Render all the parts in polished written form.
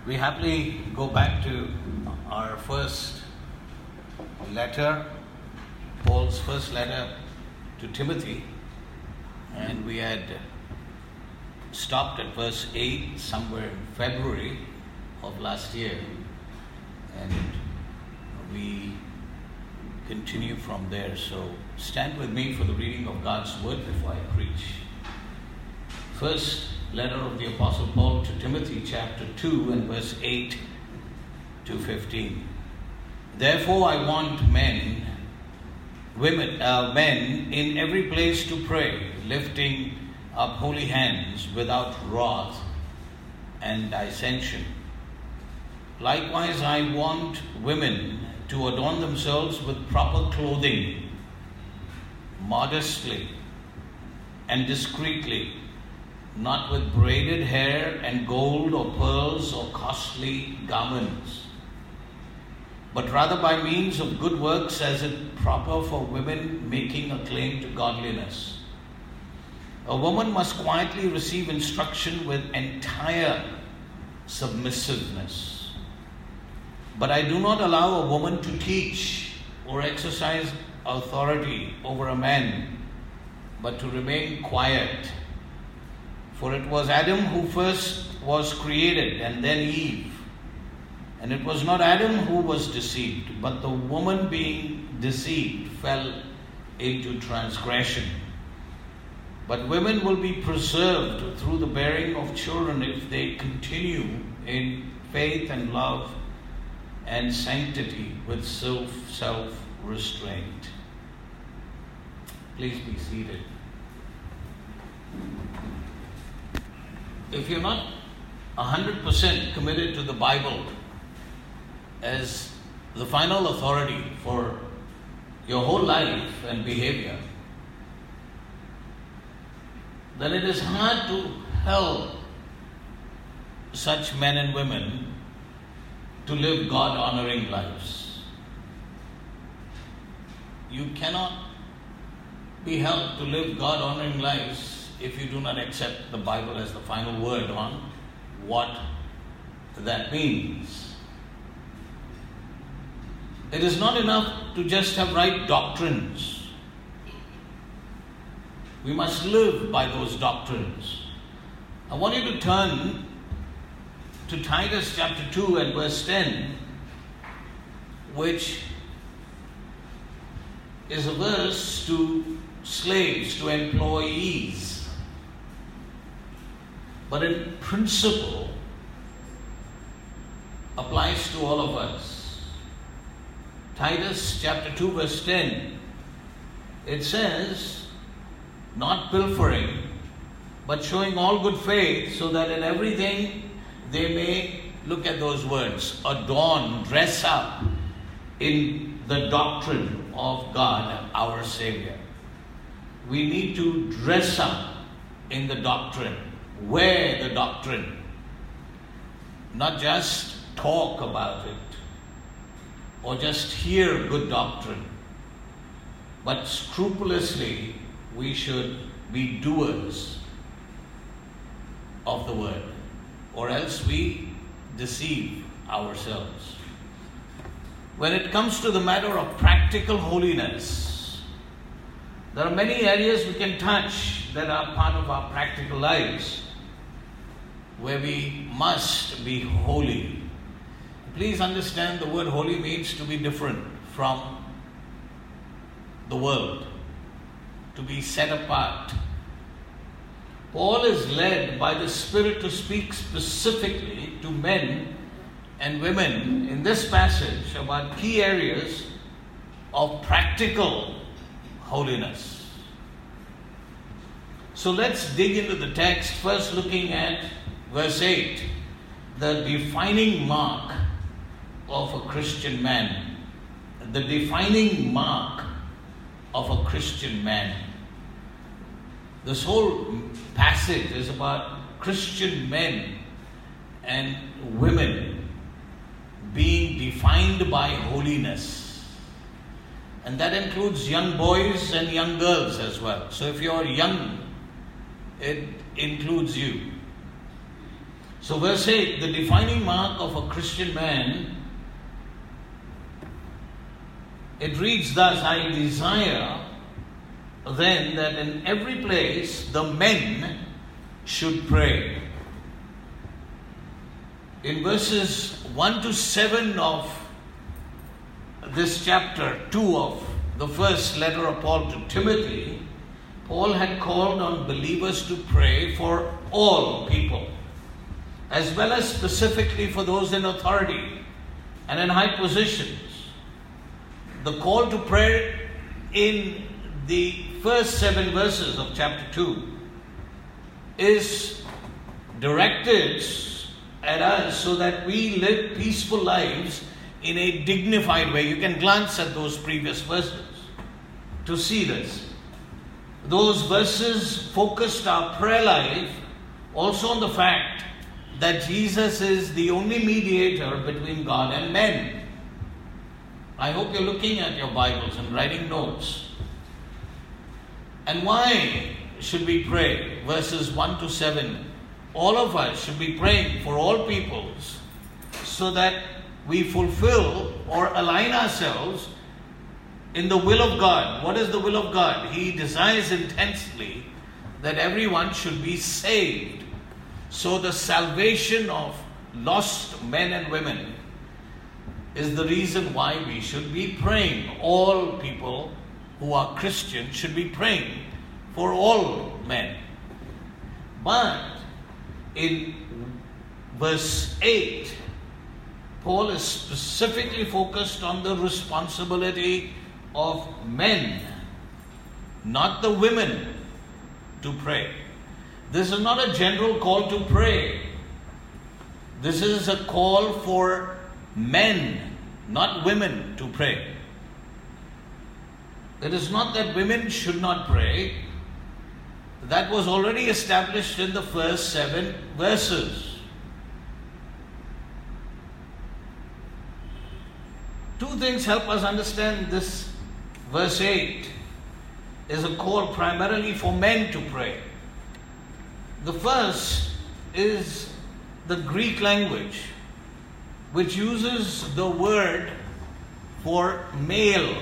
We happily go back to our first letter, Paul's first letter to Timothy, and we had stopped at verse 8 somewhere in February of last year, and we continue from there. So stand with me for the reading of God's word before I preach. First letter of the Apostle Paul to Timothy, chapter 2 and verse 8 to 15. Therefore I want men in every place to pray, lifting up holy hands without wrath and dissension. Likewise I want women to adorn themselves with proper clothing, modestly and discreetly, not with braided hair and gold or pearls or costly garments, but rather by means of good works, as it proper for women making a claim to godliness. A woman must quietly receive instruction with entire submissiveness. But I do not allow a woman to teach or exercise authority over a man, but to remain quiet. For it was Adam who first was created, and then Eve. And it was not Adam who was deceived, but the woman being deceived fell into transgression. But women will be preserved through the bearing of children if they continue in faith and love and sanctity with self-restraint. Please be seated. If you're not 100% committed to the Bible as the final authority for your whole life and behavior, then it is hard to help such men and women to live God-honoring lives. You cannot be helped to live God-honoring lives if you do not accept the Bible as the final word on what that means. It is not enough to just have right doctrines. We must live by those doctrines. I want you to turn to Titus chapter 2 and verse 10, which is a verse to slaves, to employees. But in principle, applies to all of us. Titus chapter 2 verse 10, it says, not pilfering, but showing all good faith, so that in everything they may, look at those words, adorn, dress up in the doctrine of God our Savior. We need to dress up in the doctrine. Wear the doctrine, not just talk about it or just hear good doctrine, but scrupulously we should be doers of the word, or else we deceive ourselves. When it comes to the matter of practical holiness, there are many areas we can touch that are part of our practical lives, where we must be holy. Please understand, the word holy means to be different from the world, to be set apart. Paul is led by the Spirit to speak specifically to men and women in this passage about key areas of practical holiness. So let's dig into the text, first looking at verse 8, the defining mark of a Christian man. The defining mark of a Christian man. This whole passage is about Christian men and women being defined by holiness. And that includes young boys and young girls as well. So if you're young, it includes you. So verse 8, the defining mark of a Christian man, it reads thus, I desire then that in every place the men should pray. In verses 1 to 7 of this chapter 2 of the first letter of Paul to Timothy, Paul had called on believers to pray for all people, as well as specifically for those in authority and in high positions. The call to prayer in the first 7 verses of chapter 2 is directed at us so that we live peaceful lives in a dignified way. You can glance at those previous verses to see this. Those verses focused our prayer life also on the fact that Jesus is the only mediator between God and men. I hope you're looking at your Bibles and writing notes. And why should we pray? Verses 1 to 7. All of us should be praying for all peoples so that we fulfill or align ourselves in the will of God. What is the will of God? He desires intensely that everyone should be saved. So the salvation of lost men and women is the reason why we should be praying. All people who are Christian should be praying for all men. But in verse 8, Paul is specifically focused on the responsibility of men, not the women, to pray. This is not a general call to pray. This is a call for men, not women, to pray. It is not that women should not pray. That was already established in the first 7 verses. 2 things help us understand this. Verse 8 is a call primarily for men to pray. The first is the Greek language, which uses the word for male.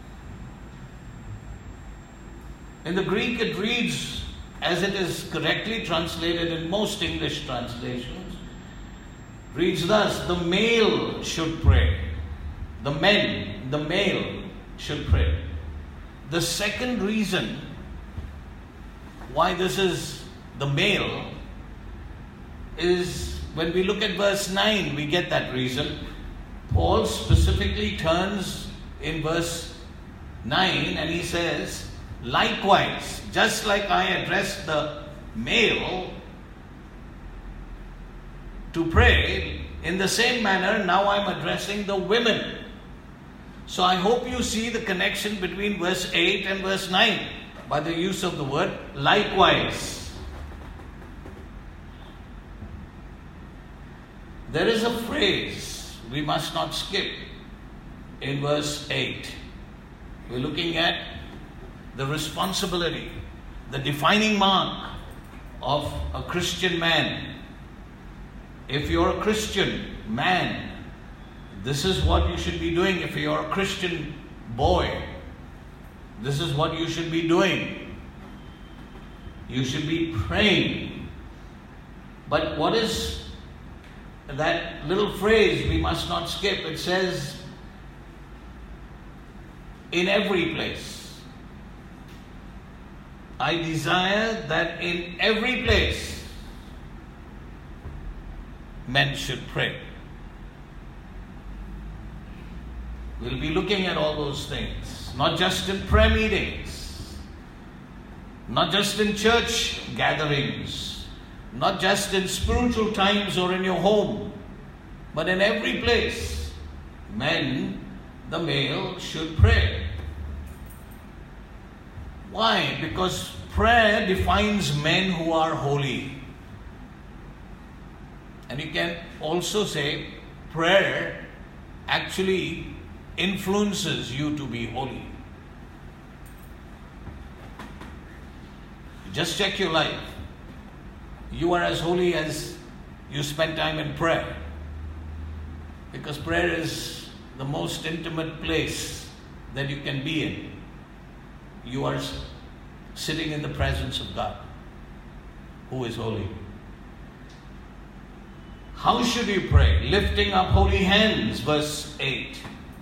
In the Greek, it reads, as it is correctly translated in most English translations, reads thus, the male should pray. The male should pray. The second reason why this is the male is when we look at verse 9, we get that reason. Paul specifically turns in verse 9 and he says, likewise, just like I addressed the male to pray, in the same manner now I'm addressing the women. So I hope you see the connection between verse 8 and verse 9 by the use of the word likewise. There is a phrase we must not skip in verse 8. We're looking at the responsibility, the defining mark of a Christian man. If you're a Christian man, this is what you should be doing. If you're a Christian boy, this is what you should be doing. You should be praying. But what is that little phrase we must not skip? It says, in every place. I desire that in every place men should pray. We'll be looking at all those things, not just in prayer meetings, not just in church gatherings, not just in spiritual times or in your home, but in every place, men, the male, should pray. Why? Because prayer defines men who are holy. And you can also say prayer actually influences you to be holy. Just check your life. You are as holy as you spend time in prayer. Because prayer is the most intimate place that you can be in. You are sitting in the presence of God, who is holy. How should you pray? Lifting up holy hands, verse 8.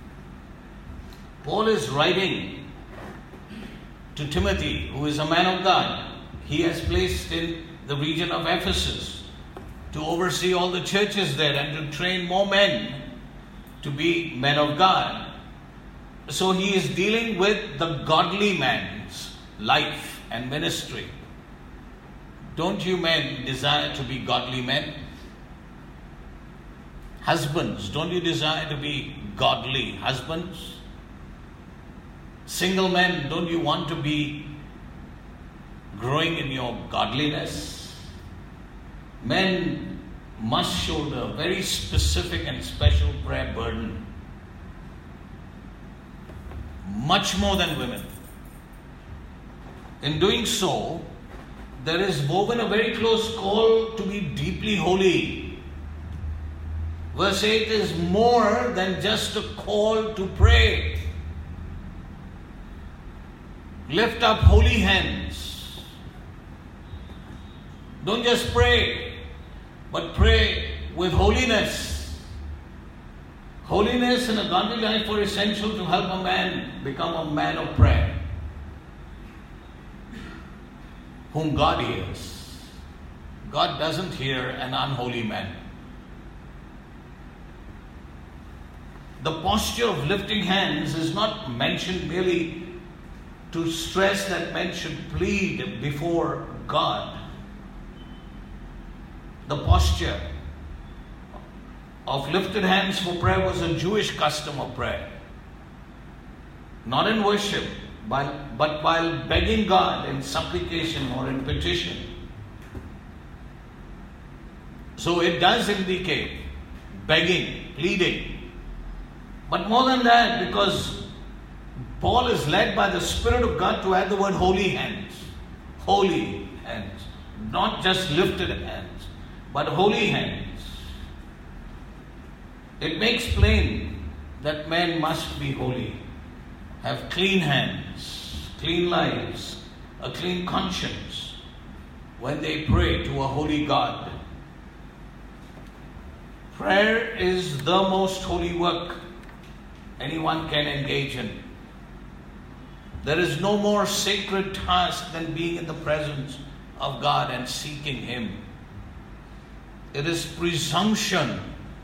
Paul is writing to Timothy, who is a man of God. He has placed in the region of Ephesus to oversee all the churches there and to train more men to be men of God. So he is dealing with the godly man's life and ministry. Don't you men desire to be godly men? Husbands, don't you desire to be godly husbands? Single men, don't you want to be growing in your godliness? Men must shoulder a very specific and special prayer burden. Much more than women. In doing so, there is woven a very close call to be deeply holy. Verse 8 is more than just a call to pray. Lift up holy hands. Don't just pray, but pray with holiness. Holiness and a godly life are essential to help a man become a man of prayer, whom God hears. God doesn't hear an unholy man. The posture of lifting hands is not mentioned merely to stress that men should plead before God. The posture of lifted hands for prayer was a Jewish custom of prayer. Not in worship, but while begging God in supplication or in petition. So it does indicate begging, pleading. But more than that, because Paul is led by the Spirit of God to add the word holy hands. Holy hands. Not just lifted hands, but holy hands. It makes plain that men must be holy, have clean hands, clean lives, a clean conscience when they pray to a holy God. Prayer is the most holy work anyone can engage in. There is no more sacred task than being in the presence of God and seeking Him. It is presumption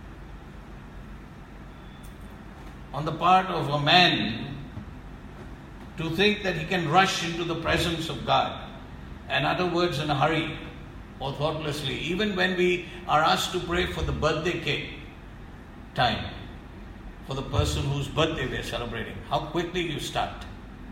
on the part of a man to think that he can rush into the presence of God and utter words in a hurry or thoughtlessly. Even when we are asked to pray for the birthday cake time, for the person whose birthday we are celebrating, how quickly you start.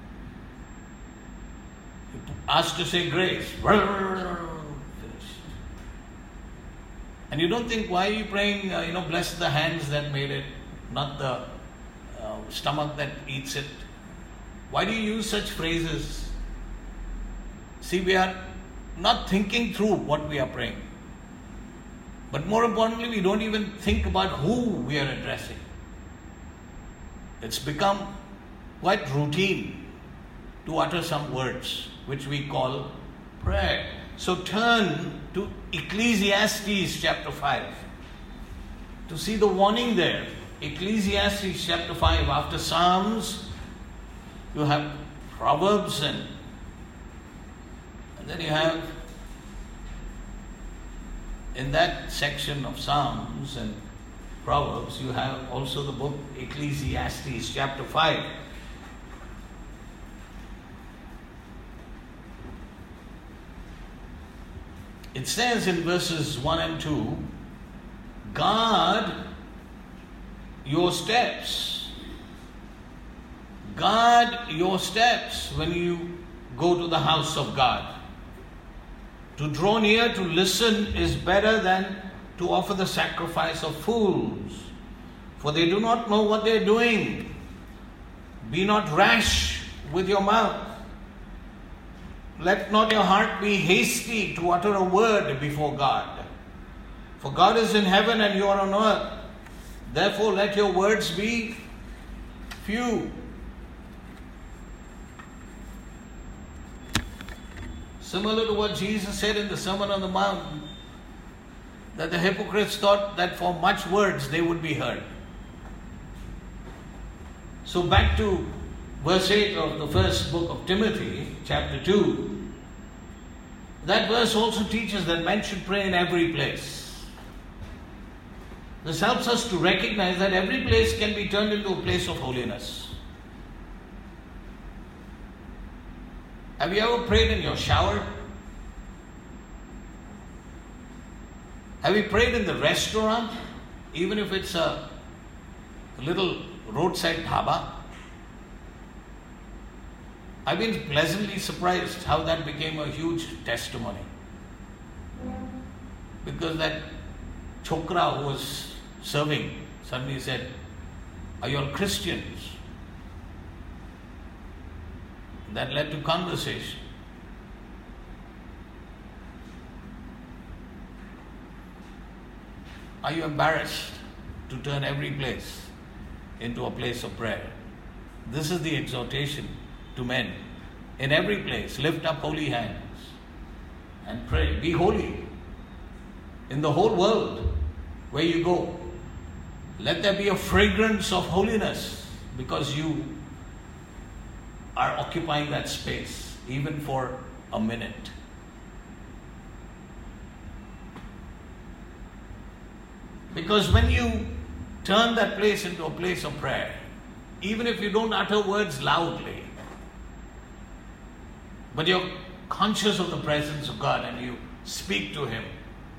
You're asked to say grace. Finished. And you don't think, why are you praying, bless the hands that made it, not the stomach that eats it. Why do you use such phrases? See, we are not thinking through what we are praying. But more importantly, we don't even think about who we are addressing. It's become quite routine to utter some words, which we call prayer. So turn to Ecclesiastes chapter 5 to see the warning there. Ecclesiastes chapter 5, after Psalms, you have Proverbs and then you have, in that section of Psalms and Proverbs, you have also the book Ecclesiastes chapter 5. It says in verses 1 and 2, guard your steps. Guard your steps when you go to the house of God. To draw near to listen is better than to offer the sacrifice of fools, for they do not know what they are doing. Be not rash with your mouth. Let not your heart be hasty to utter a word before God. For God is in heaven and you are on earth. Therefore let your words be few. Similar to what Jesus said in the Sermon on the Mount, that the hypocrites thought that for much words they would be heard. So back to verse 8 of the first book of Timothy, chapter 2. That verse also teaches that men should pray in every place. This helps us to recognize that every place can be turned into a place of holiness. Have you ever prayed in your shower? Have you prayed in the restaurant, even if it's a little roadside dhaba? I've been pleasantly surprised how that became a huge testimony. Because that chokra who was serving suddenly said, "Are you all Christians?" That led to conversation. Are you embarrassed to turn every place into a place of prayer? This is the exhortation to men. In every place, lift up holy hands and pray. Be holy. In the whole world where you go, let there be a fragrance of holiness, because you are occupying that space, even for a minute. Because when you turn that place into a place of prayer, even if you don't utter words loudly, but you're conscious of the presence of God and you speak to Him,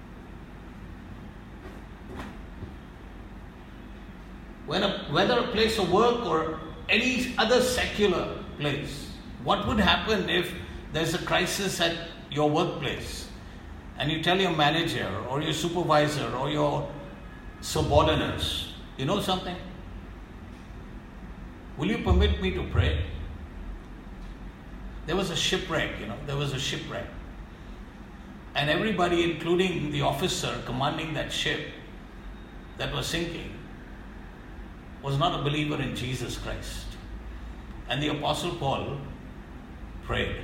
whether a place of work or any other secular place, what would happen if there's a crisis at your workplace and you tell your manager or your supervisor or your subordinates, you know something? Will you permit me to pray? There was a shipwreck, And everybody, including the officer commanding that ship that was sinking, was not a believer in Jesus Christ. And the Apostle Paul prayed.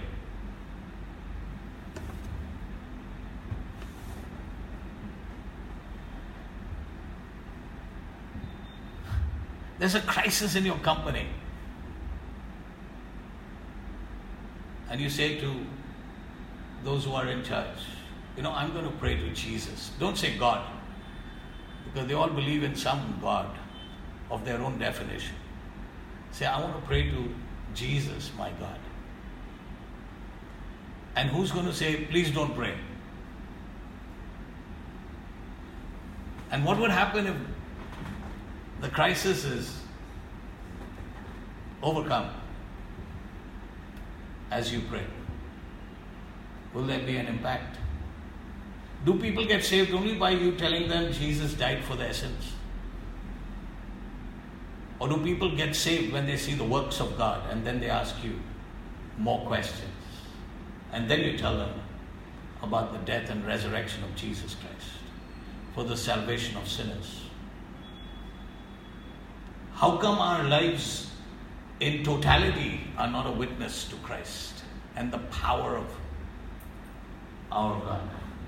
There's a crisis in your company. And you say to those who are in charge, I'm going to pray to Jesus. Don't say God, because they all believe in some God of their own definition. Say, I want to pray to Jesus, my God. And who's going to say, please don't pray? And what would happen if the crisis is overcome as you pray? Will there be an impact? Do people get saved only by you telling them Jesus died for their sins? Or do people get saved when they see the works of God and then they ask you more questions? And then you tell them about the death and resurrection of Jesus Christ for the salvation of sinners. How come our lives in totality are not a witness to Christ and the power of our God?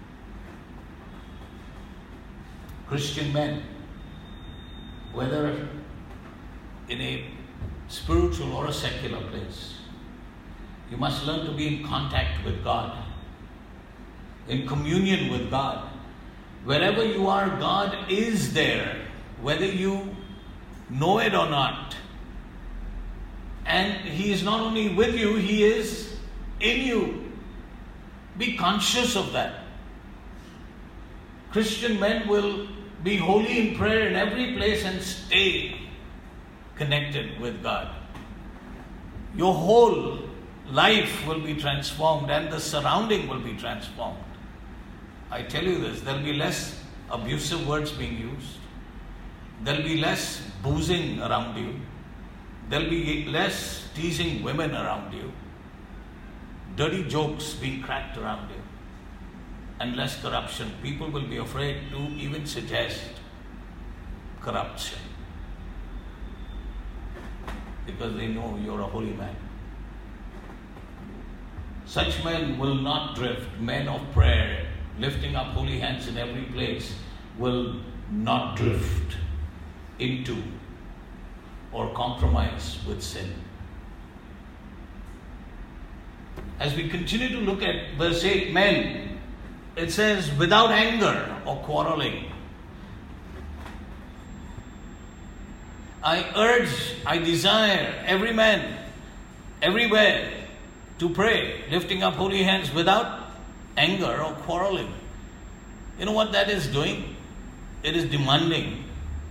Christian men, whether in a spiritual or a secular place, you must learn to be in contact with God, in communion with God. Wherever you are, God is there, whether you know it or not. And He is not only with you, He is in you. Be conscious of that. Christian men will be holy in prayer in every place and stay connected with God. Your whole life will be transformed and the surrounding will be transformed. I tell you this, there will be less abusive words being used. There will be less boozing around you. There will be less teasing women around you. Dirty jokes being cracked around you. and less corruption, people will be afraid to even suggest corruption because they know you're a holy man. Such men will not drift. Men of prayer, lifting up holy hands in every place, will not drift into or compromise with sin. As we continue to look at verse 8, men, it says, without anger or quarreling. I desire every man, everywhere, to pray, lifting up holy hands without anger or quarreling. You know what that is doing? It is demanding.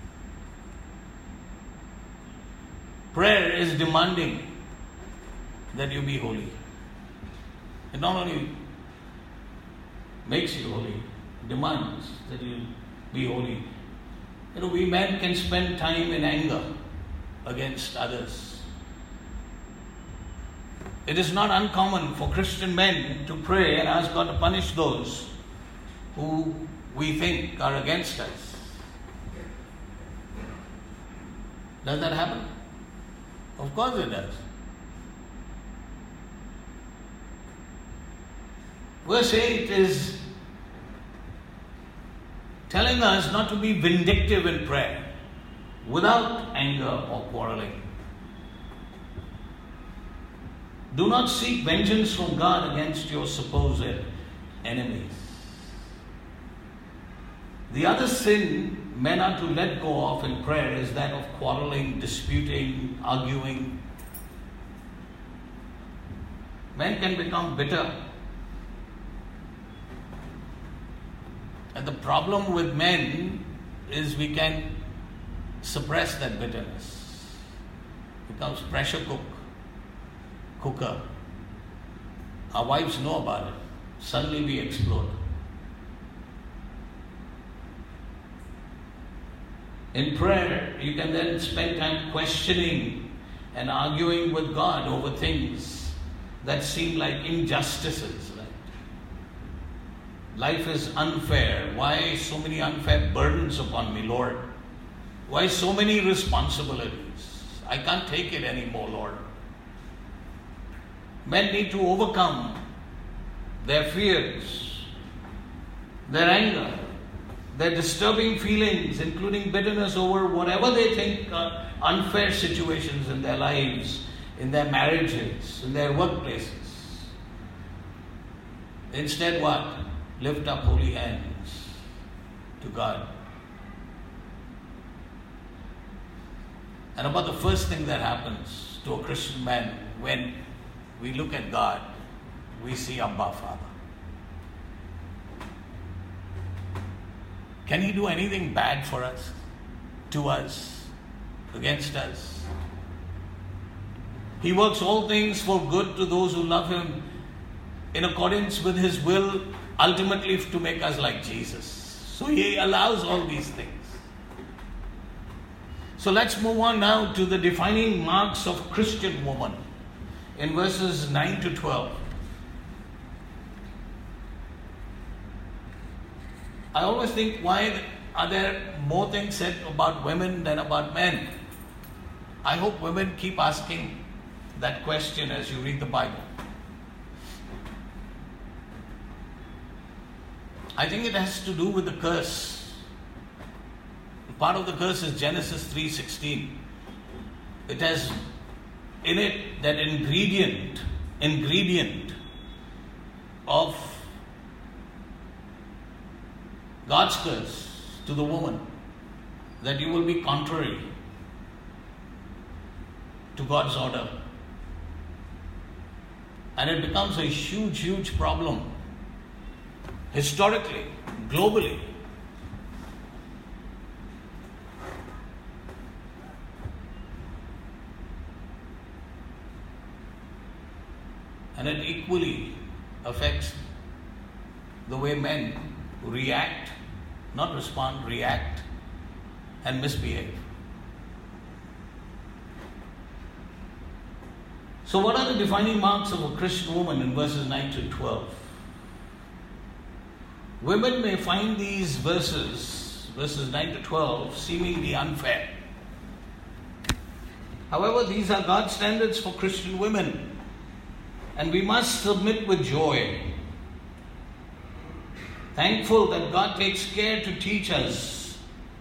Prayer is demanding that you be holy. It not only makes you holy, it demands that you be holy. You know, we men can spend time in anger against others. It is not uncommon for Christian men to pray and ask God to punish those who we think are against us. Does that happen? Of course it does. Verse 8 is telling us not to be vindictive in prayer, without anger or quarreling. Do not seek vengeance from God against your supposed enemies. The other sin men are to let go of in prayer is that of quarreling, disputing, arguing. Men can become bitter. And the problem with men is we can suppress that bitterness. It becomes pressure cooker. Our wives know about it. Suddenly we explode. In prayer, you can then spend time questioning and arguing with God over things that seem like injustices. Right? Life is unfair. Why so many unfair burdens upon me, Lord? Why so many responsibilities? I can't take it anymore, Lord. Men need to overcome their fears, their anger, their disturbing feelings, including bitterness over whatever they think are unfair situations in their lives, in their marriages, in their workplaces. Instead, what? Lift up holy hands to God. And about the first thing that happens to a Christian man when we look at God, we see Abba Father. Can He do anything bad for us, to us, against us? He works all things for good to those who love Him in accordance with His will, ultimately to make us like Jesus. So He allows all these things. So let's move on now to the defining marks of Christian woman in verses 9 to 12. I always think, why are there more things said about women than about men? I hope women keep asking that question as you read the Bible. I think it has to do with the curse. Part of the curse is Genesis 3:16. It has in it that ingredient of God's curse to the woman, that you will be contrary to God's order. And it becomes a huge, huge problem historically, globally. And it equally affects the way men react, not respond, react and misbehave. So what are the defining marks of a Christian woman in verses 9 to 12? Women may find these verses 9 to 12, seemingly unfair. However, these are God's standards for Christian women, and we must submit with joy, thankful that God takes care to teach us,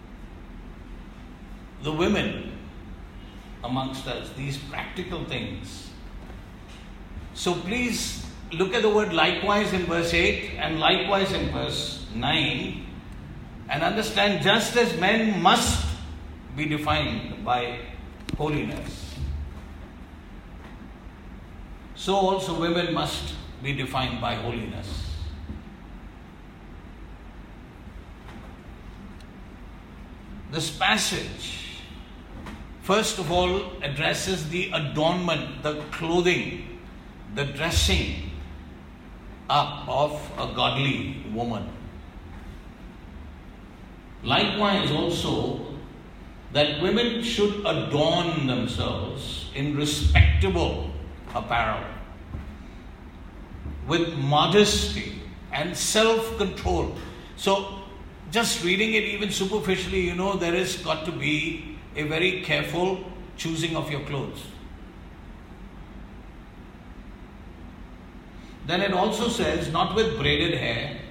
the women amongst us, these practical things. So please look at the word likewise in verse 8 and likewise in verse 9 and understand, just as men must be defined by holiness, so also women must be defined by holiness. This passage, first of all, addresses the adornment, the clothing, the dressing up of a godly woman. Likewise also, that women should adorn themselves in respectable apparel, with modesty and self-control. So, just reading it even superficially, there has got to be a very careful choosing of your clothes. Then it also says, not with braided hair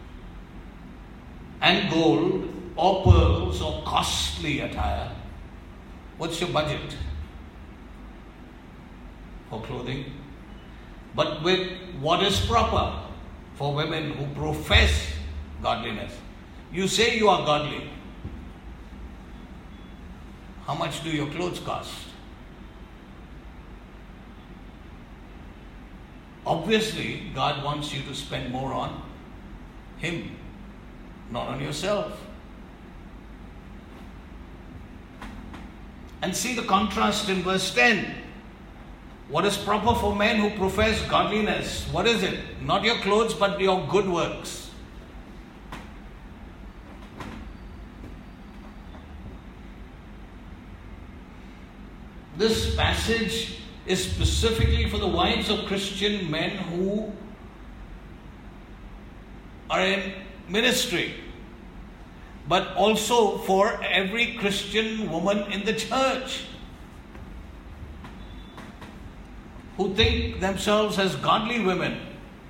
and gold or pearls or costly attire. What's your budget for clothing? But with what is proper for women who profess godliness. You say you are godly. How much do your clothes cost? Obviously, God wants you to spend more on Him, not on yourself. And see the contrast in verse 10. What is proper for men who profess godliness? What is it? Not your clothes, but your good works. This passage is specifically for the wives of Christian men who are in ministry, but also for every Christian woman in the church who think themselves as godly women.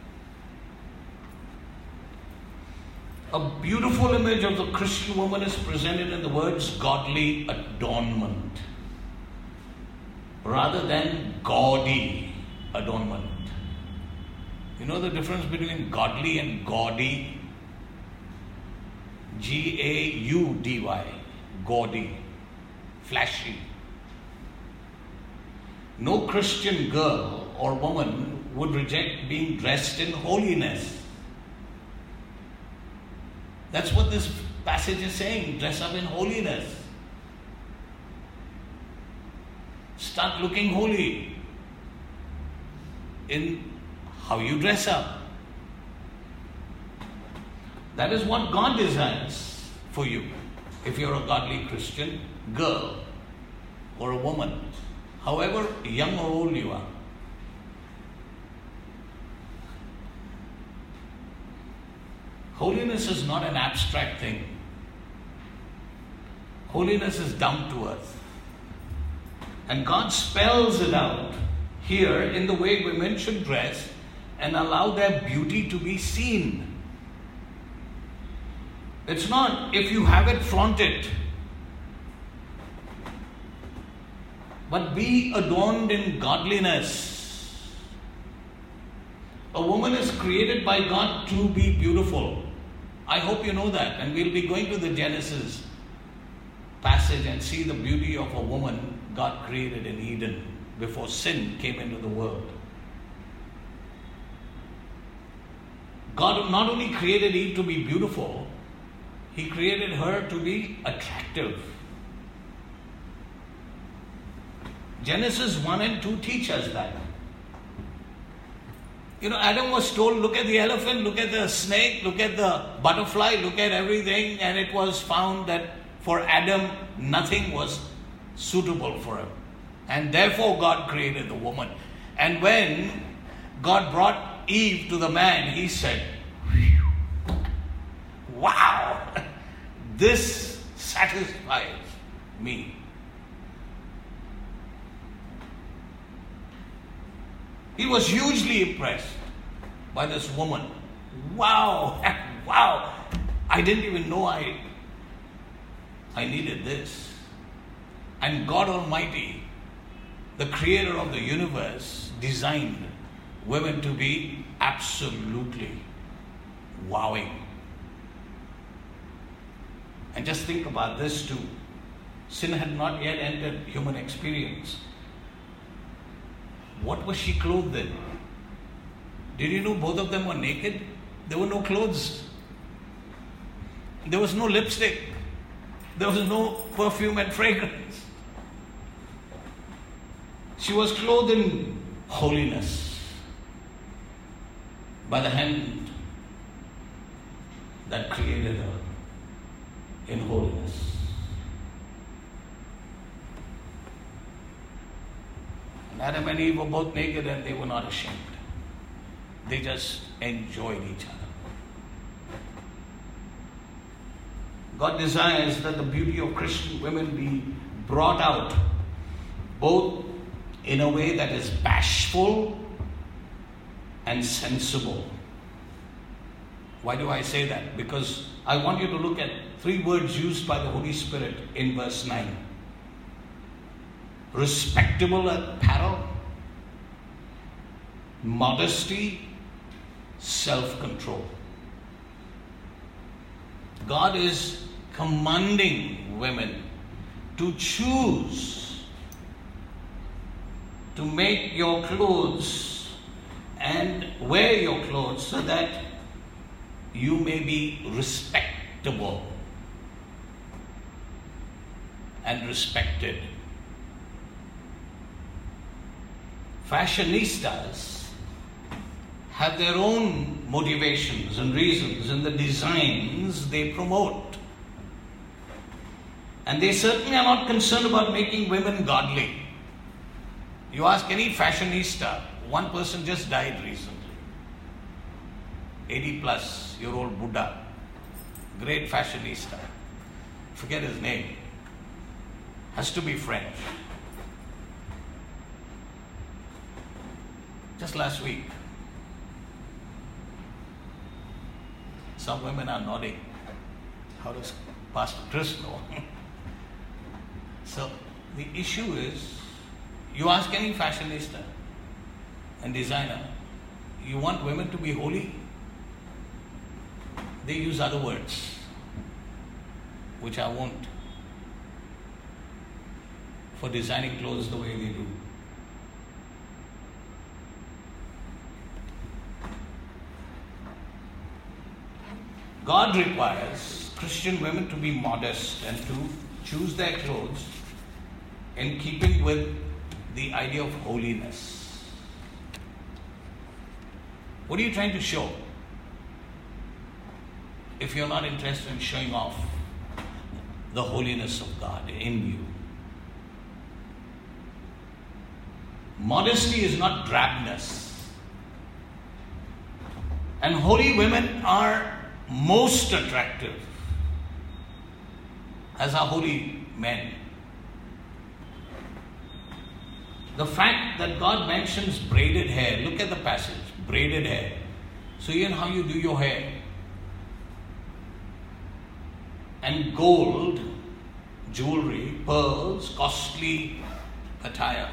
A beautiful image of the Christian woman is presented in the words godly adornment, rather than gaudy adornment. You know the difference between godly and gaudy? Gaudy, gaudy, flashy. No Christian girl or woman would reject being dressed in holiness. That's what this passage is saying. Dress up in holiness. Start looking holy in how you dress up. That is what God desires for you if you're a godly Christian girl or a woman, however young or old you are. Holiness is not an abstract thing. Holiness is down to earth. And God spells it out here in the way women should dress and allow their beauty to be seen. It's not if you have it, flaunt it. But be adorned in godliness. A woman is created by God to be beautiful. I hope you know that. And we'll be going to the Genesis passage and see the beauty of a woman God created in Eden before sin came into the world. God not only created Eve to be beautiful, He created her to be attractive. Genesis 1 and 2 teach us that. Adam was told, look at the elephant, look at the snake, look at the butterfly, look at everything, and it was found that for Adam, nothing was suitable for him. And therefore God created the woman. And when God brought Eve to the man, He said, This satisfies me. He was hugely impressed by this woman. Wow, wow. I didn't even know I needed this. And God Almighty, the creator of the universe, designed women to be absolutely wowing. And just think about this too. Sin had not yet entered human experience. What was she clothed in? Did you know both of them were naked? There were no clothes. There was no lipstick. There was no perfume and fragrance. She was clothed in holiness by the hand that created her in holiness. And Adam and Eve were both naked and they were not ashamed. They just enjoyed each other. God desires that the beauty of Christian women be brought out both in a way that is bashful and sensible. Why do I say that? Because I want you to look at 3 words used by the Holy Spirit in verse 9. Respectable apparel, modesty, self-control. God is commanding women to choose to make your clothes and wear your clothes so that you may be respectable and respected. Fashionistas have their own motivations and reasons in the designs they promote. And they certainly are not concerned about making women godly. You ask any fashionista, one person just died recently. 80-plus-year-old Buddha, great fashionista. Forget his name. Has to be French. Just last week. Some women are nodding. How does Pastor Chris know? So the issue is, you ask any fashionista and designer, you want women to be holy? They use other words, which I won't, for designing clothes the way they do. God requires Christian women to be modest and to choose their clothes in keeping with the idea of holiness. What are you trying to show if you're not interested in showing off the holiness of God in you? Modesty is not drabness. And holy women are most attractive, as are holy men. The fact that God mentions braided hair, look at the passage, braided hair. So even how you do your hair. And gold, jewelry, pearls, costly attire.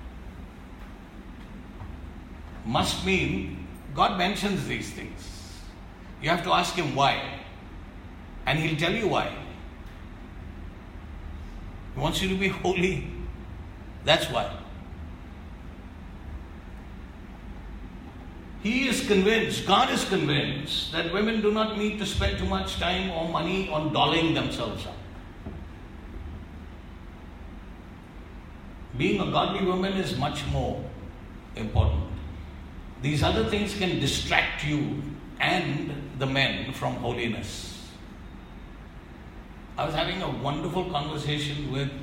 Must mean God mentions these things. You have to ask him why. And he'll tell you why. He wants you to be holy. That's why. He is convinced, God is convinced, that women do not need to spend too much time or money on dolling themselves up. Being a godly woman is much more important. These other things can distract you and the men from holiness. I was having a wonderful conversation with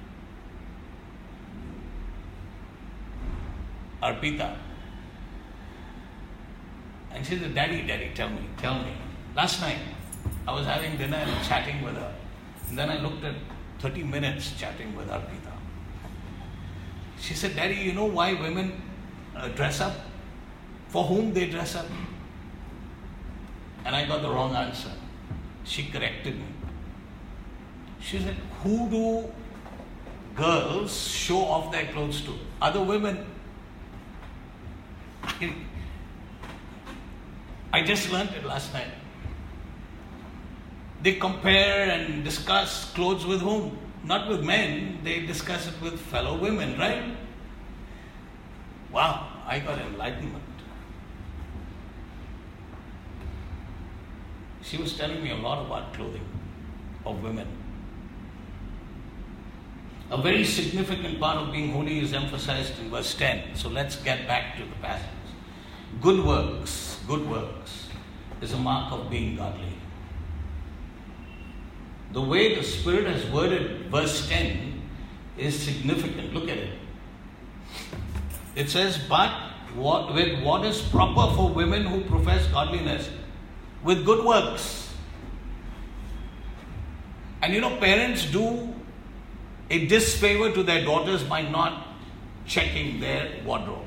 Arpita. And she said, Daddy, tell me. Last night, I was having dinner and chatting with her. And then I looked at 30 minutes chatting with Arpita. She said, Daddy, you know why women dress up? For whom they dress up? And I got the wrong answer. She corrected me. She said, who do girls show off their clothes to? Other women. I just learned it last night. They compare and discuss clothes with whom? Not with men. They discuss it with fellow women, right? Wow, I got enlightenment. She was telling me a lot about clothing of women. A very significant part of being holy is emphasized in verse 10. So let's get back to the passage. Good works is a mark of being godly. The way the Spirit has worded verse 10 is significant. Look at it. It says, but with what is proper for women who profess godliness, with good works. And you know, parents do a disfavor to their daughters by not checking their wardrobe.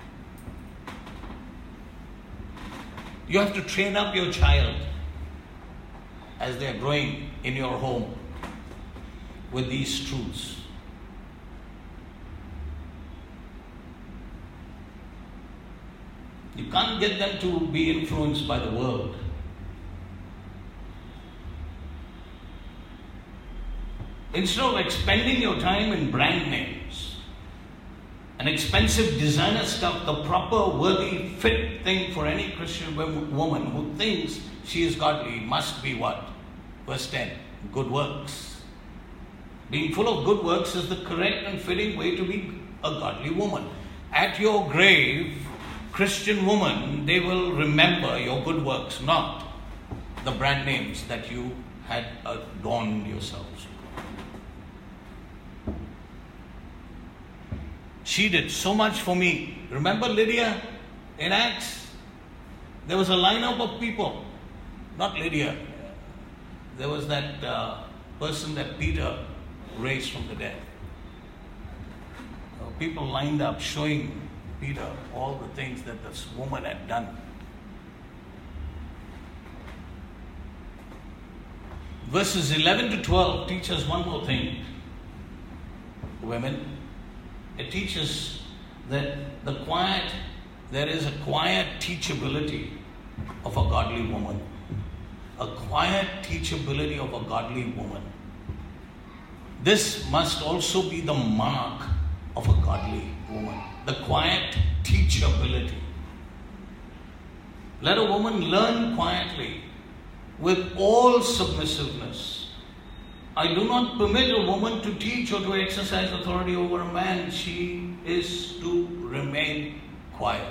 You have to train up your child as they are growing in your home with these truths. You can't get them to be influenced by the world. Instead of expending your time in brand names and expensive designer stuff, the proper, worthy, fit thing for any Christian woman who thinks she is godly must be what? Verse 10, good works. Being full of good works is the correct and fitting way to be a godly woman. At your grave, Christian woman, they will remember your good works, not the brand names that you had adorned yourselves with. She did so much for me. Remember Lydia in Acts? There was a lineup of people. Not Lydia. There was that person that Peter raised from the dead. People lined up showing Peter all the things that this woman had done. Verses 11 to 12 teach us one more thing. Women, it teaches that there is a quiet teachability of a godly woman. A quiet teachability of a godly woman. This must also be the mark of a godly woman. The quiet teachability. Let a woman learn quietly with all submissiveness. I do not permit a woman to teach or to exercise authority over a man. She is to remain quiet.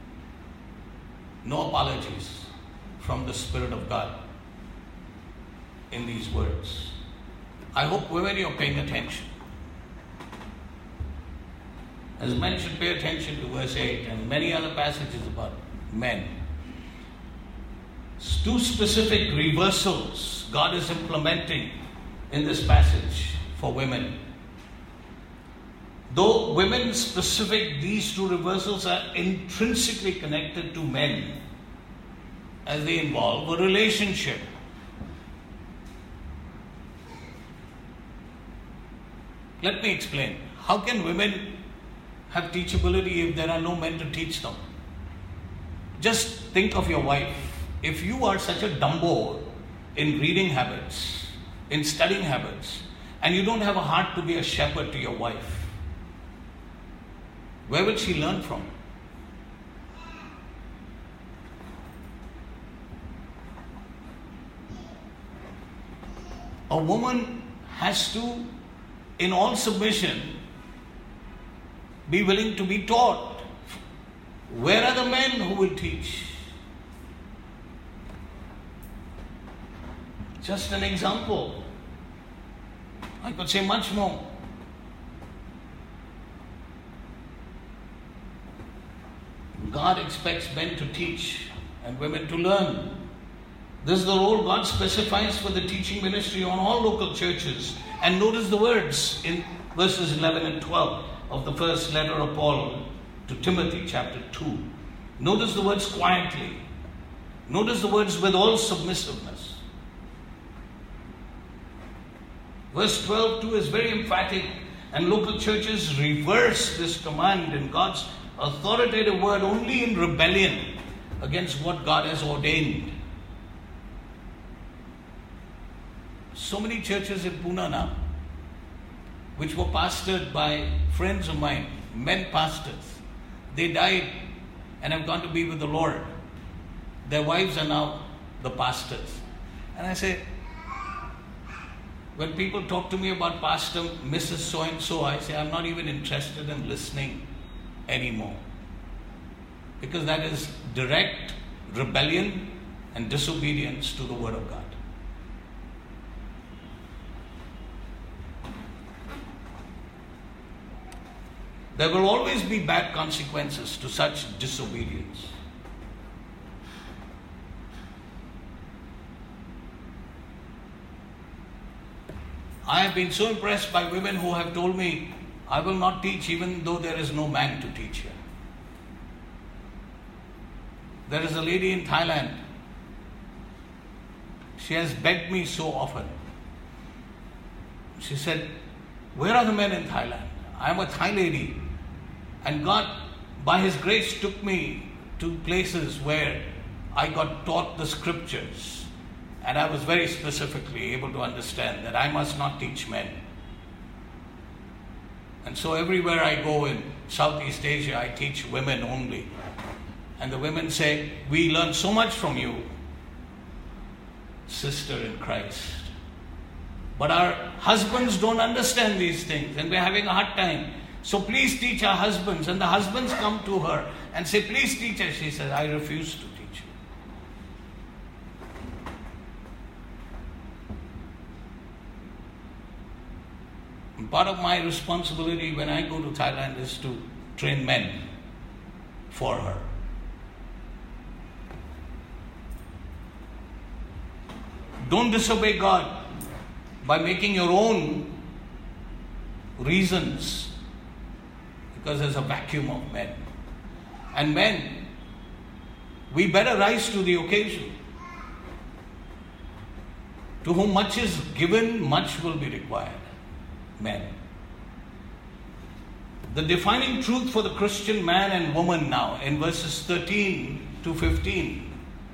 No apologies from the Spirit of God in these words. I hope women you're paying attention. As men should pay attention to verse 8 and many other passages about men. Two specific reversals God is implementing in this passage for women. Though women specific, these two reversals are intrinsically connected to men as they involve a relationship. Let me explain. How can women have teachability if there are no men to teach them? Just think of your wife. If you are such a dumbo in reading habits, in studying habits, and you don't have a heart to be a shepherd to your wife, where will she learn from? A woman has to, in all submission, be willing to be taught. Where are the men who will teach? Just an example. I could say much more. God expects men to teach and women to learn. This is the role God specifies for the teaching ministry on all local churches. And notice the words in verses 11 and 12 of the first letter of Paul to Timothy, chapter 2. Notice the words quietly. Notice the words with all submissiveness. Verse 12 too is very emphatic, and local churches reverse this command in God's authoritative word only in rebellion against what God has ordained. So many churches in Pune now, which were pastored by friends of mine, men pastors, they died and have gone to be with the Lord. Their wives are now the pastors. And I say, when people talk to me about Pastor Mrs. So-and-so, I say, I'm not even interested in listening anymore. Because that is direct rebellion and disobedience to the Word of God. There will always be bad consequences to such disobedience. I have been so impressed by women who have told me, I will not teach even though there is no man to teach here. There is a lady in Thailand. She has begged me so often. She said, where are the men in Thailand? I am a Thai lady. And God, by His grace, took me to places where I got taught the scriptures. And I was very specifically able to understand that I must not teach men. And so everywhere I go in Southeast Asia, I teach women only. And the women say, we learn so much from you, sister in Christ. But our husbands don't understand these things and we're having a hard time. So please teach our husbands. And the husbands come to her and say, please teach us. She says, I refuse to teach you. And part of my responsibility when I go to Thailand is to train men for her. Don't disobey God by making your own reasons, because there's a vacuum of men. And men, we better rise to the occasion. To whom much is given, much will be required. Men. The defining truth for the Christian man and woman now in verses 13 to 15.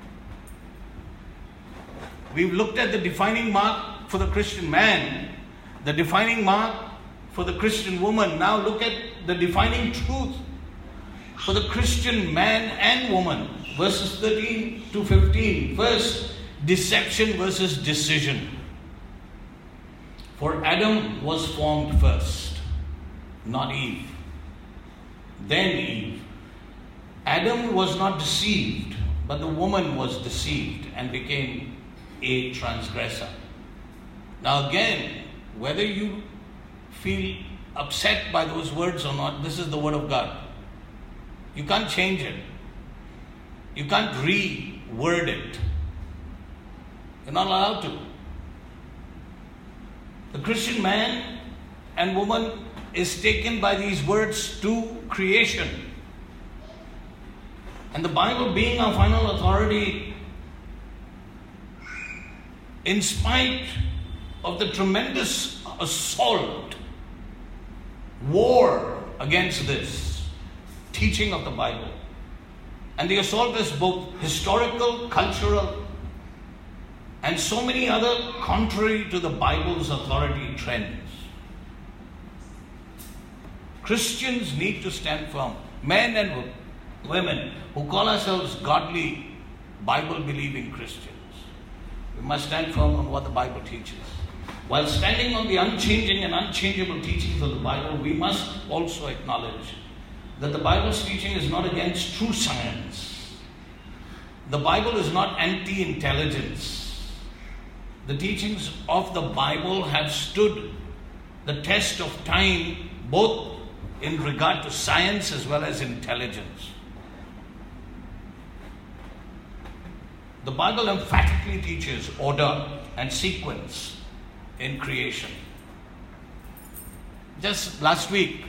We've looked at the defining mark for the Christian man, the defining mark for the Christian woman. Now look at the defining truth for the Christian man and woman. Verses 13 to 15. First, deception versus decision. For Adam was formed first, not Eve. Then Eve. Adam was not deceived, but the woman was deceived and became a transgressor. Now again, whether you feel upset by those words or not, this is the Word of God. You can't change it. You can't re-word it. You're not allowed to. The Christian man and woman is taken by these words to creation. And the Bible being our final authority, in spite of the tremendous assault, war against this teaching of the Bible, and the assault is both historical, cultural, and so many other contrary to the Bible's authority trends. Christians need to stand firm. Men and women who call ourselves godly, Bible-believing Christians. We must stand firm on what the Bible teaches. While standing on the unchanging and unchangeable teachings of the Bible, we must also acknowledge that the Bible's teaching is not against true science. The Bible is not anti-intelligence. The teachings of the Bible have stood the test of time, both in regard to science as well as intelligence. The Bible emphatically teaches order and sequence in creation. Just last week,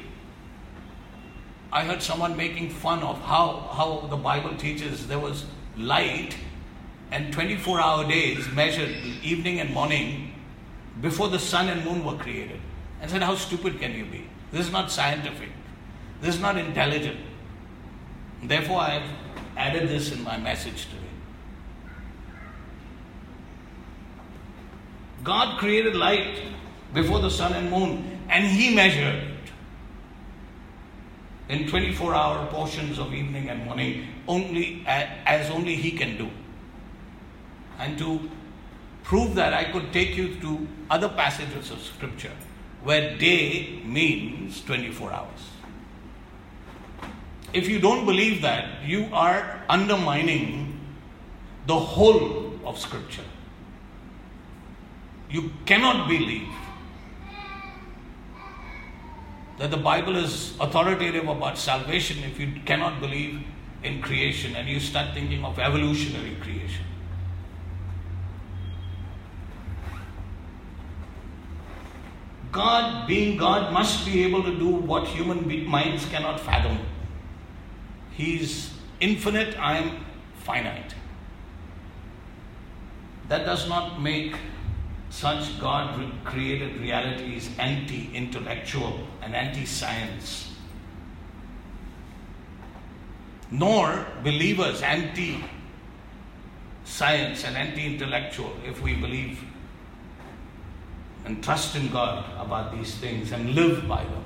I heard someone making fun of how the Bible teaches there was light and 24-hour days measured evening and morning before the sun and moon were created. I said, how stupid can you be? This is not scientific. This is not intelligent. Therefore, I have added this in my message today. God created light before the sun and moon, and He measured in 24-hour portions of evening and morning, as only He can do. And to prove that, I could take you to other passages of Scripture where day means 24 hours. If you don't believe that, you are undermining the whole of Scripture. You cannot believe that the Bible is authoritative about salvation if you cannot believe in creation and you start thinking of evolutionary creation. God, being God, must be able to do what human minds cannot fathom. He's infinite, I am finite. That does not make such God-created realities anti-intellectual and anti-science, nor believers anti-science and anti-intellectual if we believe and trust in God about these things and live by them.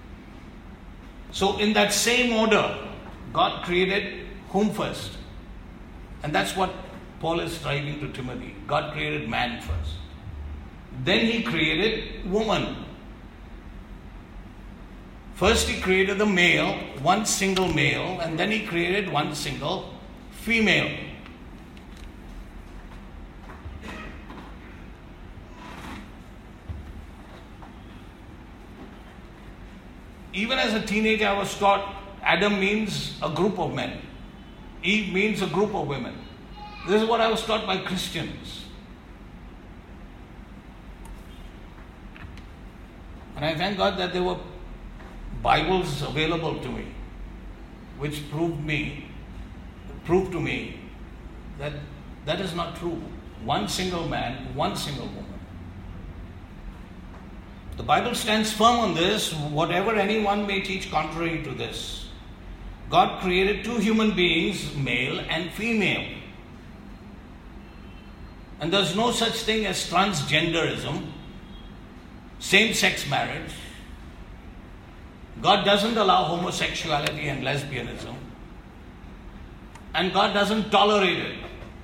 So in that same order, God created whom first? And that's what Paul is striving to Timothy. God created man first. Then He created woman. First He created the male, one single male, and then He created one single female. Even as a teenager, I was taught Adam means a group of men. Eve means a group of women. This is what I was taught by Christians. And I thank God that there were Bibles available to me, which proved to me that that is not true. One single man, one single woman. The Bible stands firm on this, whatever anyone may teach contrary to this. God created two human beings, male and female. And there's no such thing as transgenderism, same-sex marriage. God doesn't allow homosexuality and lesbianism. And God doesn't tolerate it.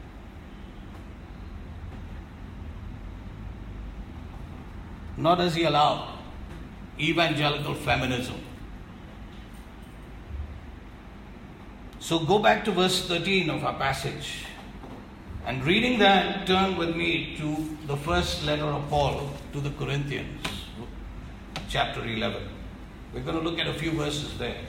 Nor does He allow evangelical feminism. So go back to verse 13 of our passage. And reading that, turn with me to the first letter of Paul to the Corinthians, chapter 11. We're going to look at a few verses there.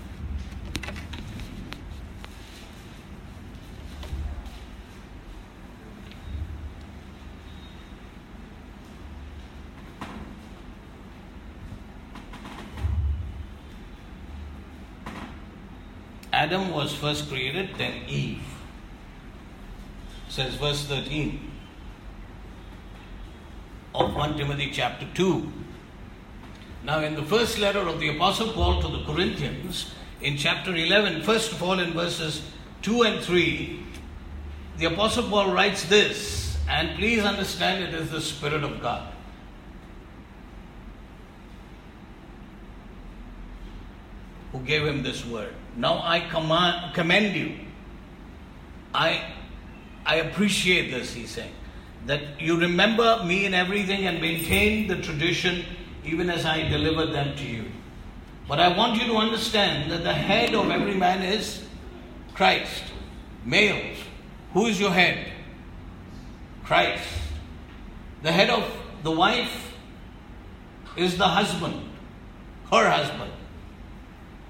Adam was first created, then Eve. Says verse 13 of 1 Timothy chapter 2. Now in the first letter of the Apostle Paul to the Corinthians, in chapter 11, first of all in verses 2 and 3, the Apostle Paul writes this, and please understand it is the Spirit of God. Who gave him this word. Now I commend you. I appreciate this, he's saying, that you remember me in everything and maintain the tradition even as I delivered them to you. But I want you to understand that the head of every man is Christ. Males, who is your head? Christ. The head of the wife is the husband, her husband.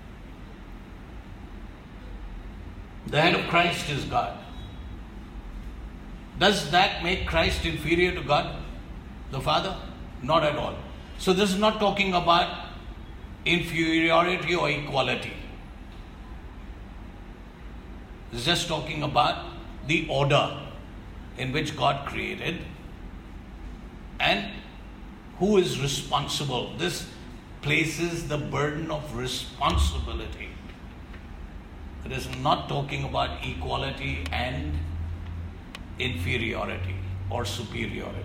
The head of Christ is God. Does that make Christ inferior to God, the Father? Not at all. So this is not talking about inferiority or equality. It's just talking about the order in which God created and who is responsible. This places the burden of responsibility. It is not talking about equality and inferiority or superiority.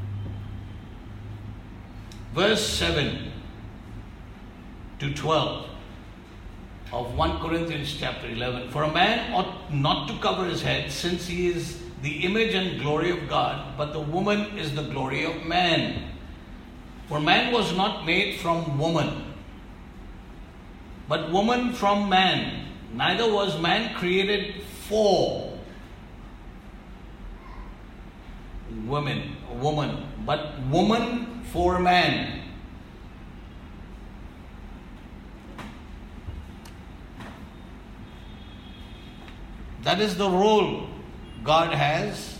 Verse 7 to 12 of 1 Corinthians chapter 11. For a man ought not to cover his head, since he is the image and glory of God, but the woman is the glory of man. For man was not made from woman, but woman from man. Neither was man created for woman, but woman for man. That is the role God has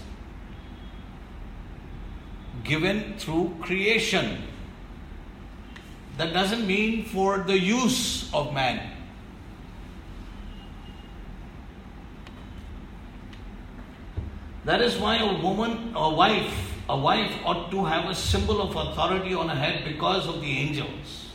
given through creation. That doesn't mean for the use of man. That is why a wife ought to have a symbol of authority on her head because of the angels.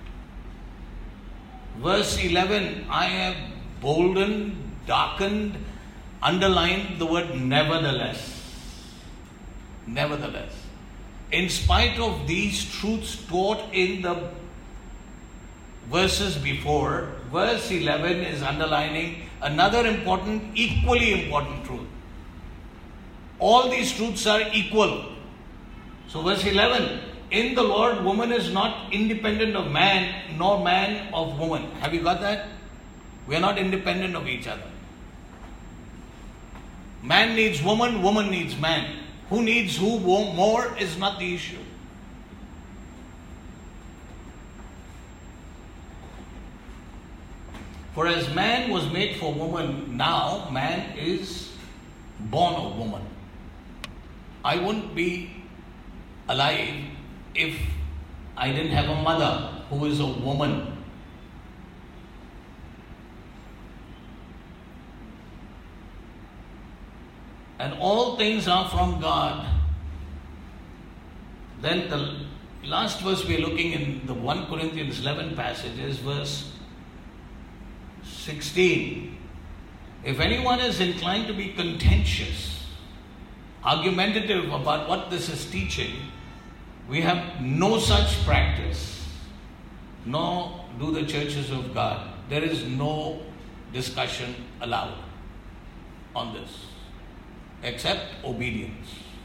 Verse 11, I have boldened, darkened, underlined the word nevertheless. Nevertheless. In spite of these truths taught in the verses before, verse 11 is underlining another important, equally important truth. All these truths are equal. So verse 11, in the Lord, woman is not independent of man, nor man of woman. Have you got that? We are not independent of each other. Man needs woman, woman needs man. Who needs who more is not the issue. For as man was made for woman, now man is born of woman. I wouldn't be alive if I didn't have a mother who is a woman. And all things are from God. Then the last verse we are looking in the 1 Corinthians 11 passage is verse 16. If anyone is inclined to be contentious, argumentative about what this is teaching, we have no such practice, nor do the churches of God. There is no discussion allowed on this, except obedience.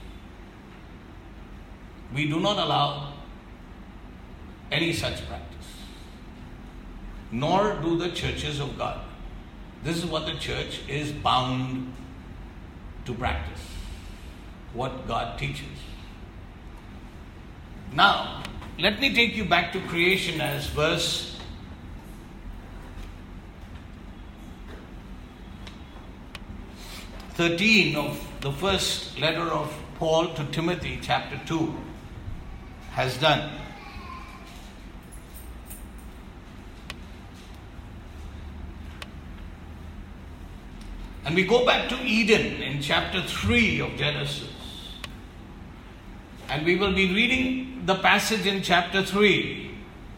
We do not allow any such practice, nor do the churches of God. This is what the church is bound to practice, what God teaches. Now, let me take you back to creation as verse 13 of the first letter of Paul to Timothy, chapter 2, has done. And we go back to Eden in chapter 3 of Genesis. And we will be reading the passage in chapter 3.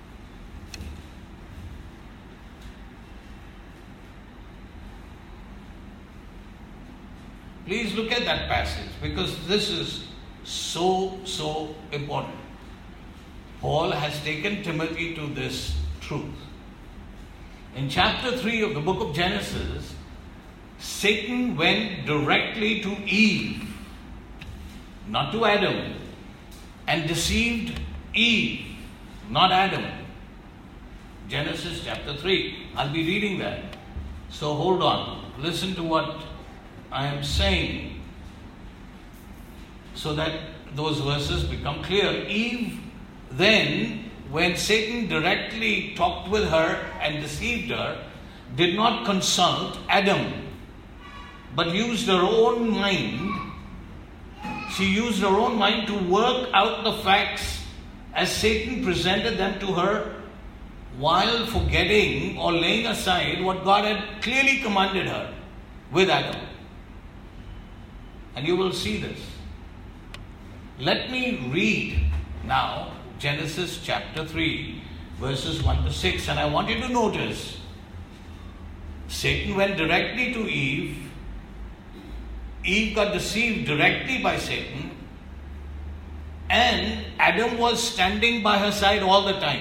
Please look at that passage, because this is so important. Paul has taken Timothy to this truth. In chapter 3 of the book of Genesis, Satan went directly to Eve, not to Adam, and deceived Eve, not Adam. Genesis chapter 3. I'll be reading that. So hold on. Listen to what I am saying so that those verses become clear. Eve then, when Satan directly talked with her and deceived her, did not consult Adam, but used her own mind She used her own mind to work out the facts as Satan presented them to her, while forgetting or laying aside what God had clearly commanded her with Adam. And you will see this. Let me read now Genesis chapter 3, verses 1 to 6. And I want you to notice, Satan went directly to Eve. Eve got deceived directly by Satan. And Adam was standing by her side all the time.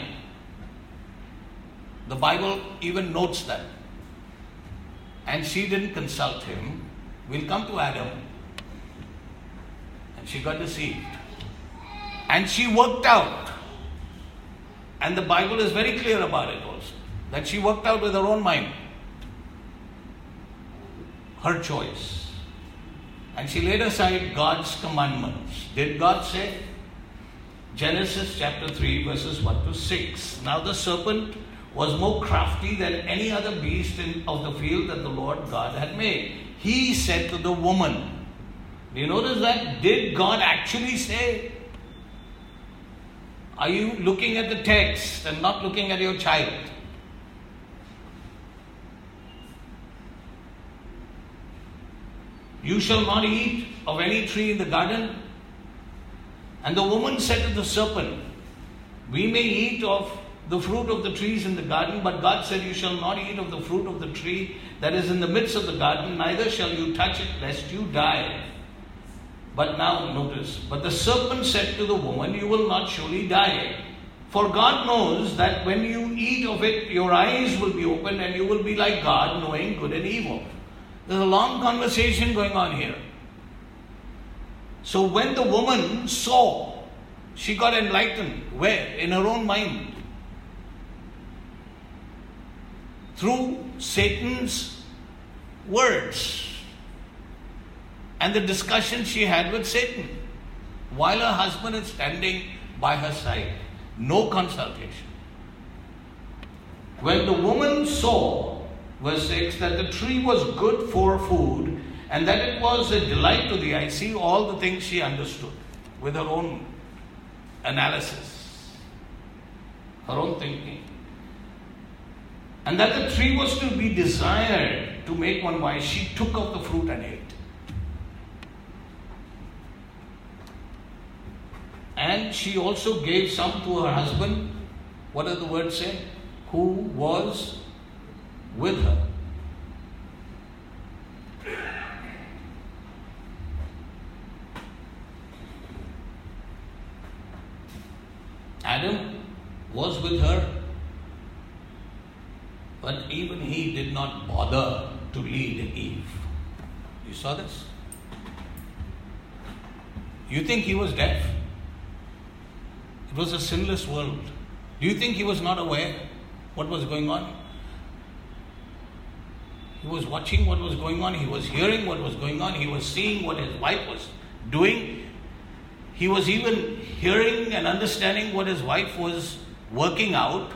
The Bible even notes that. And she didn't consult him. We'll come to Adam. And she got deceived. And she worked out. And the Bible is very clear about it also. That she worked out with her own mind. Her choice. And she laid aside God's commandments. Did God say? Genesis chapter 3, verses 1 to 6. Now the serpent was more crafty than any other beast of the field that the Lord God had made. He said to the woman, do you notice that? Did God actually say? Are you looking at the text and not looking at your child? You shall not eat of any tree in the garden. And the woman said to the serpent, we may eat of the fruit of the trees in the garden, but God said, you shall not eat of the fruit of the tree that is in the midst of the garden, neither shall you touch it, lest you die. But now notice, but the serpent said to the woman, you will not surely die. For God knows that when you eat of it, your eyes will be opened and you will be like God, knowing good and evil. There's a long conversation going on here. So when the woman saw, she got enlightened. Where? In her own mind. Through Satan's words. And the discussion she had with Satan. While her husband is standing by her side. No consultation. When the woman saw, verse 6, that the tree was good for food, and that it was a delight to the eye. See all the things she understood with her own analysis, her own thinking. And that the tree was to be desired to make one wise. She took of the fruit and ate. And she also gave some to her husband. What does the word say? Who was with her. Adam was with her, but even he did not bother to lead Eve. You saw this? You think he was deaf? It was a sinless world. Do you think he was not aware what was going on? He was watching what was going on. He was hearing what was going on. He was seeing what his wife was doing. He was even hearing and understanding what his wife was working out.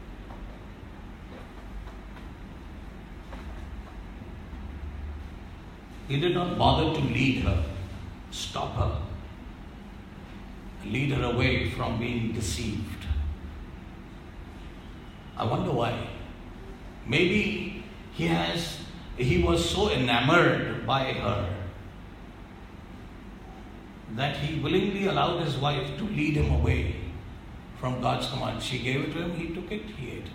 He did not bother to lead her, stop her, lead her away from being deceived. I wonder why. Maybe he was so enamored by her that he willingly allowed his wife to lead him away from God's command. She gave it to him, he took it, he ate.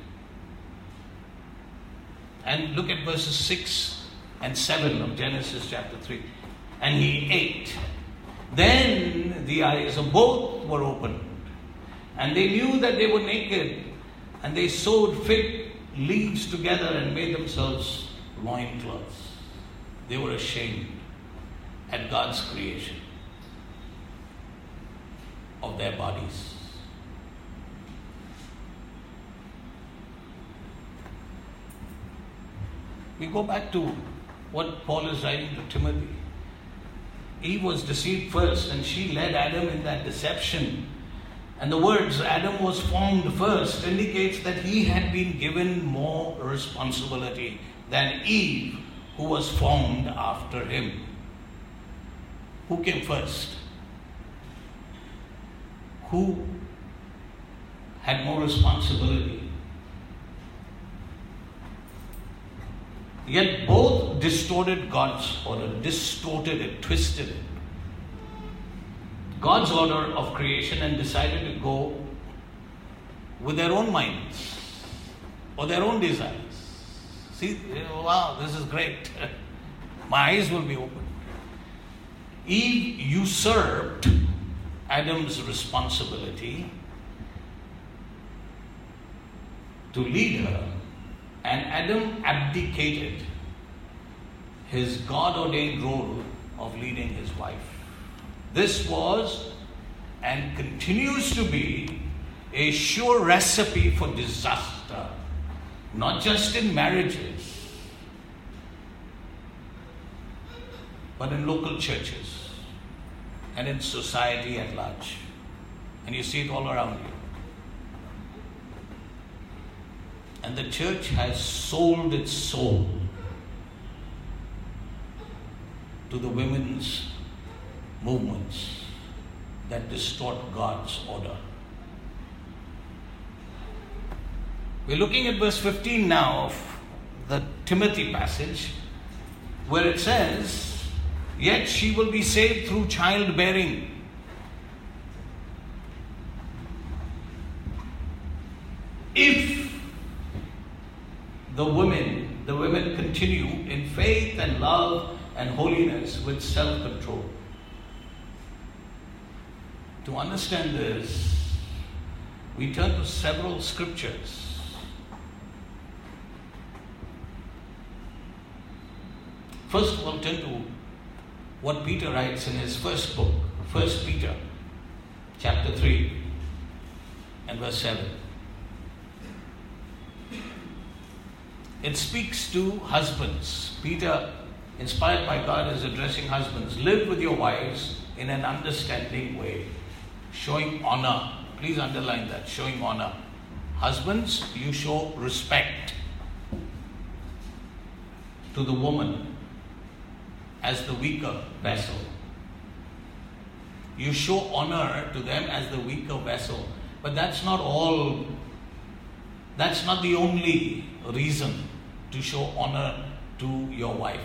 And look at verses 6 and 7 of Genesis chapter 3. And he ate. Then the eyes of both were opened, and they knew that they were naked, and they sewed fig leaves together and made themselves loincloths. They were ashamed at God's creation of their bodies. We go back to what Paul is writing to Timothy. Eve was deceived first, and she led Adam in that deception. And the words Adam was formed first indicates that he had been given more responsibility than Eve, who was formed after him. Who came first? who had more responsibility. Yet both distorted God's order, distorted it, twisted it. God's order of creation, and decided to go with their own minds or their own desires. See, wow, this is great. My eyes will be open. Eve usurped Adam's responsibility to lead her, and Adam abdicated his God-ordained role of leading his wife. This was and continues to be a sure recipe for disaster, not just in marriages, but in local churches and in society at large. And you see it all around you. And the church has sold its soul to the women's movements that distort God's order. We're looking at verse 15 now of the Timothy passage, where it says, "Yet she will be saved through childbearing." If the women continue in faith and love and holiness with self-control. To understand this, we turn to several scriptures. First of all, turn to what Peter writes in his first book, 1 Peter, chapter 3 and verse 7. It speaks to husbands. Peter, inspired by God, is addressing husbands. Live with your wives in an understanding way, showing honor. Please underline that, showing honor. Husbands, you show respect to the woman as the weaker vessel. You show honor to them as the weaker vessel. But that's not all. That's not the only reason to show honor to your wife.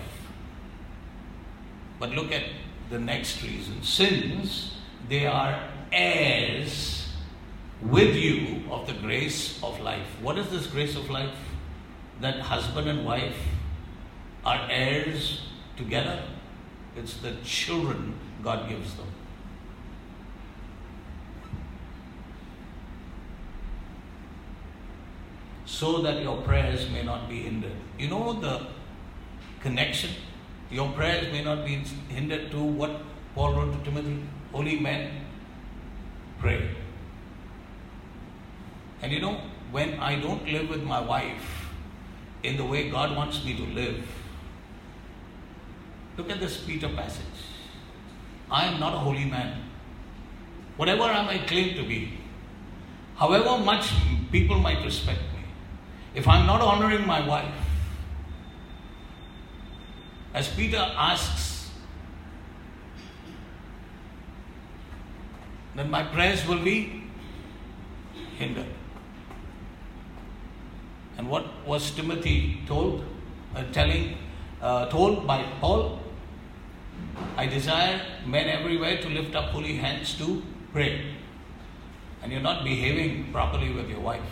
But look at the next reason. Since they are heirs with you of the grace of life. What is this grace of life? That husband and wife are heirs together. It's the children God gives them. So that your prayers may not be hindered. You know the connection? Your prayers may not be hindered to what Paul wrote to Timothy. Holy men, pray. And you know, when I don't live with my wife in the way God wants me to live, look at this Peter passage. I am not a holy man. Whatever I might claim to be, however much people might respect me, if I'm not honoring my wife, as Peter asks, then my prayers will be hindered. And what was Timothy told? Told by Paul? I desire men everywhere to lift up holy hands to pray. And you're not behaving properly with your wife.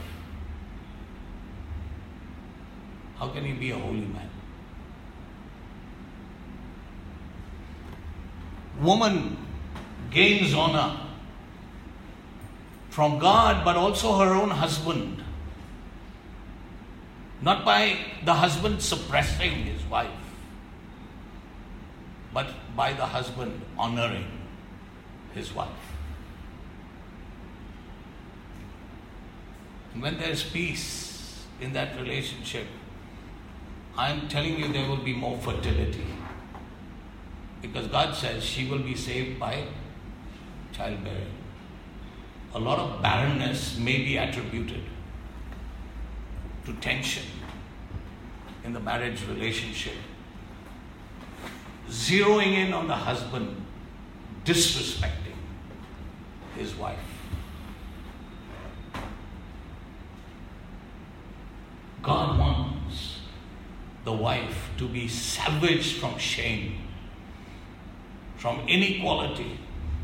How can you be a holy man? Woman gains honor from God, but also her own husband. Not by the husband suppressing his wife, but by the husband honoring his wife. And when there's peace in that relationship, I'm telling you there will be more fertility. Because God says she will be saved by childbearing. A lot of barrenness may be attributed to tension in the marriage relationship. Zeroing in on the husband disrespecting his wife. God wants the wife to be salvaged from shame, from inequality,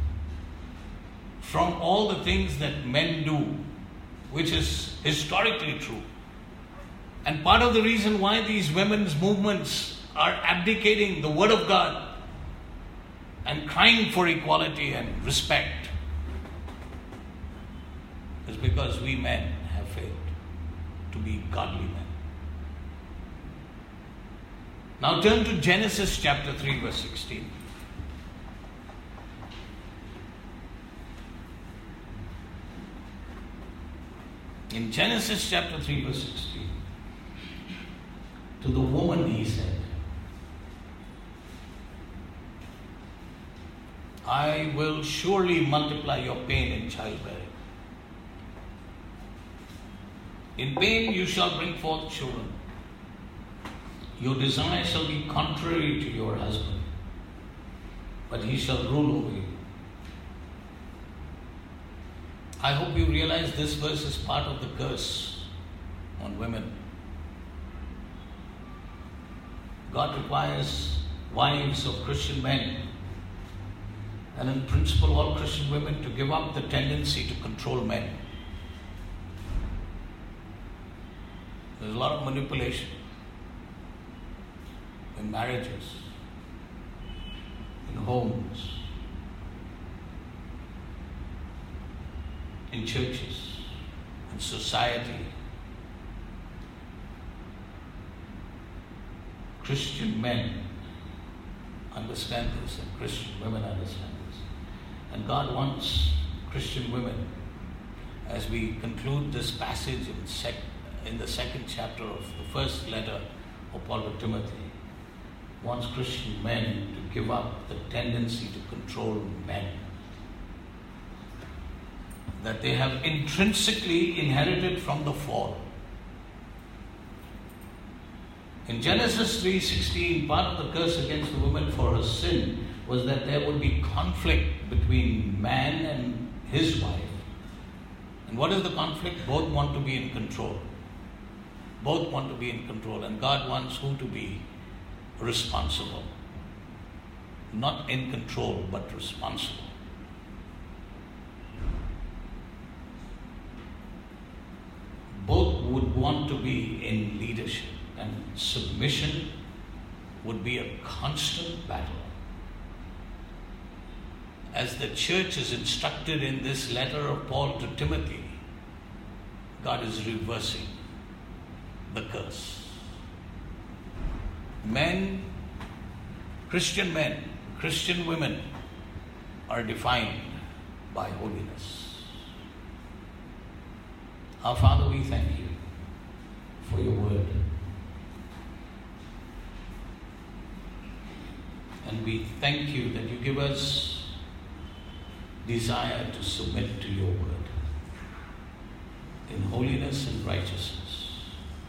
from all the things that men do, which is historically true. And part of the reason why these women's movements are abdicating the Word of God and crying for equality and respect is because we men have failed to be godly men. Now turn to Genesis chapter 3 verse 16. In Genesis chapter 3 verse 16, to the woman he said, I will surely multiply your pain in childbearing. In pain you shall bring forth children. Your desire shall be contrary to your husband, but he shall rule over you. I hope you realize this verse is part of the curse on women. God requires wives of Christian men, and in principle all Christian women, to give up the tendency to control men. There's a lot of manipulation in marriages, in homes, in churches, in society. Christian men understand this, and Christian women understand this. And God wants Christian women, as we conclude this passage in the second chapter of the first letter of Paul to Timothy, wants Christian men to give up the tendency to control men that they have intrinsically inherited from the fall. In Genesis 3:16, part of the curse against the woman for her sin was that there would be conflict between man and his wife. And what is the conflict? Both want to be in control. Both want to be in control. And God wants who to be responsible. Not in control, but responsible. Both would want to be in leadership, and submission would be a constant battle. As the church is instructed in this letter of Paul to Timothy, God is reversing the curse. Men, Christian women are defined by holiness. Our Father, we thank you for your word. And we thank you that you give us desire to submit to your word in holiness and righteousness.